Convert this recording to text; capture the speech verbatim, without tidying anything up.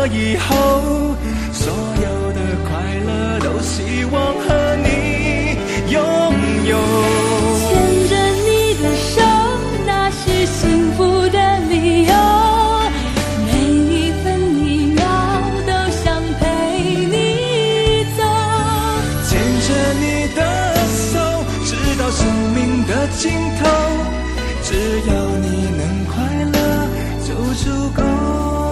以后，所有的快乐都希望和你拥有。 牵着你的手，那是幸福的理由，每一分一秒都想陪你走。 牵着你的手，直到生命的尽头，只要你能快乐就足够。